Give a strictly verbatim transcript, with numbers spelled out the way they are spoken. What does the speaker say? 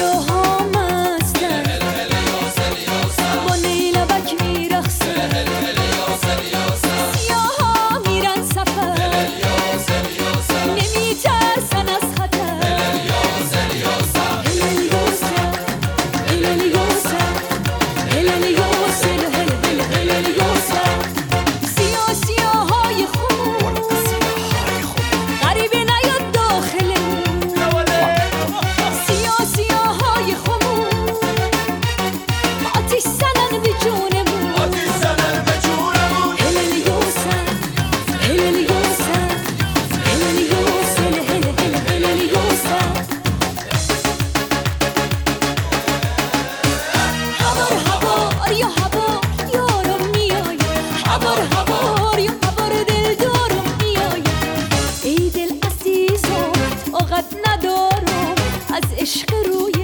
سیاها مستن با نیلبک میرخصن سیاها میرن سفر نمیترسن از خطر سیاه سیاهای خوب غریبه نیاد داخلمون سیاه سیاهای خوب آتیش زنن به جونمون هلل یوسف هلل یوسف هلل یوسف هلل هلل هلل یوسف هوار هوار یا هوار یارم میای هوار هوار یا هوار دل دارم میای ای دل عزیزم عقد ندارم از عشق روی